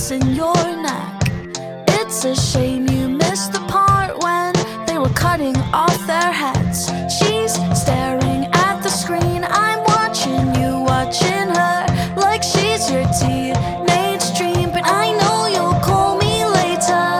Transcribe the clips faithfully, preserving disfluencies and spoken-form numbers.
necklace in your neck. It's a shame you missed the part when they were cutting off their heads. She's staring at the screen, I'm watching you, watching her, like she's your teenage dream. But I know you'll call me later,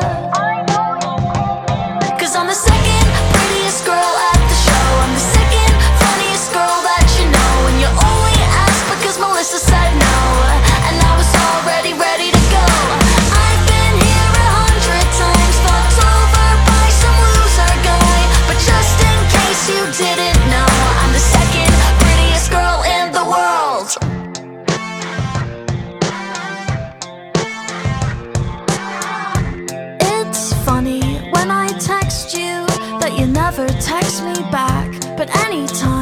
cause I'm the second prettiest girl at the show. I'm the second funniest girl that you know, and you only asked because Melissa said no, and I was already ready to go. I've been here a hundred times, fucked over by some loser guy, but just in case you didn't know, I'm the second prettiest girl in the world. It's funny when I text you that you never text me back, but anytime